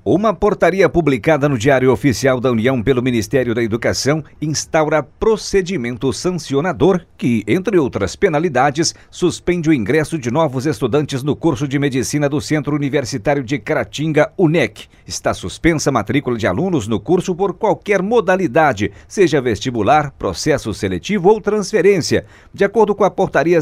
Uma portaria publicada no Diário Oficial da União pelo Ministério da Educação instaura procedimento sancionador que, entre outras penalidades, suspende o ingresso de novos estudantes no curso de medicina do Centro Universitário de Caratinga, UNEC. Está suspensa a matrícula de alunos no curso por qualquer modalidade, seja vestibular, processo seletivo ou transferência. De acordo com a portaria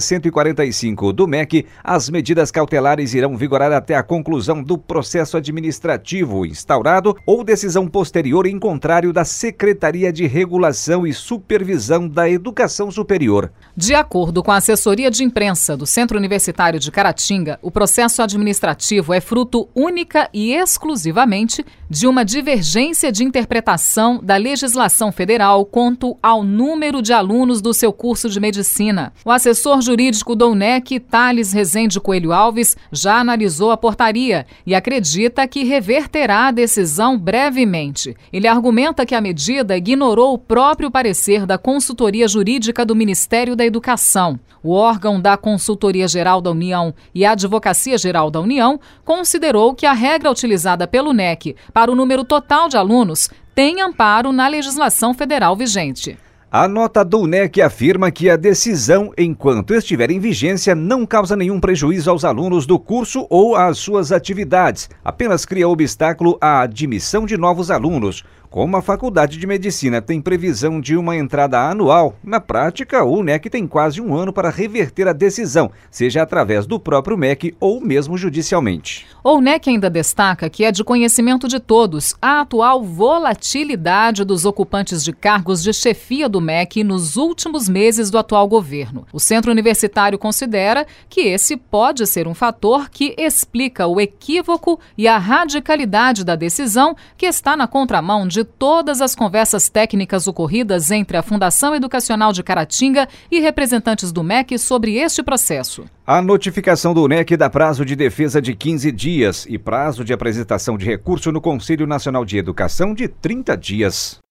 145 do MEC, as medidas cautelares irão vigorar até a conclusão do processo administrativo instaurado ou decisão posterior em contrário da Secretaria de Regulação e Supervisão da Educação Superior. De acordo com a assessoria de imprensa do Centro Universitário de Caratinga, o processo administrativo é fruto única e exclusivamente de uma divergência de interpretação da legislação federal quanto ao número de alunos do seu curso de medicina. O assessor jurídico do UNEC, Thales Rezende Coelho Alves, já analisou a portaria e acredita que reverterá a decisão brevemente. Ele argumenta que a medida ignorou o próprio parecer da Consultoria Jurídica do Ministério da Educação. O órgão da Consultoria Geral da União e a Advocacia Geral da União considerou que a regra utilizada pelo UNEC para o número total de alunos tem amparo na legislação federal vigente. A nota do UNEC afirma que a decisão, enquanto estiver em vigência, não causa nenhum prejuízo aos alunos do curso ou às suas atividades, apenas cria obstáculo à admissão de novos alunos. Como a Faculdade de Medicina tem previsão de uma entrada anual, na prática, o UNEC tem quase um ano para reverter a decisão, seja através do próprio MEC ou mesmo judicialmente. O UNEC ainda destaca que é de conhecimento de todos a atual volatilidade dos ocupantes de cargos de chefia do MEC nos últimos meses do atual governo. O Centro Universitário considera que esse pode ser um fator que explica o equívoco e a radicalidade da decisão que está na contramão de todas as conversas técnicas ocorridas entre a Fundação Educacional de Caratinga e representantes do MEC sobre este processo. A notificação do UNEC dá prazo de defesa de 15 dias e prazo de apresentação de recurso no Conselho Nacional de Educação de 30 dias.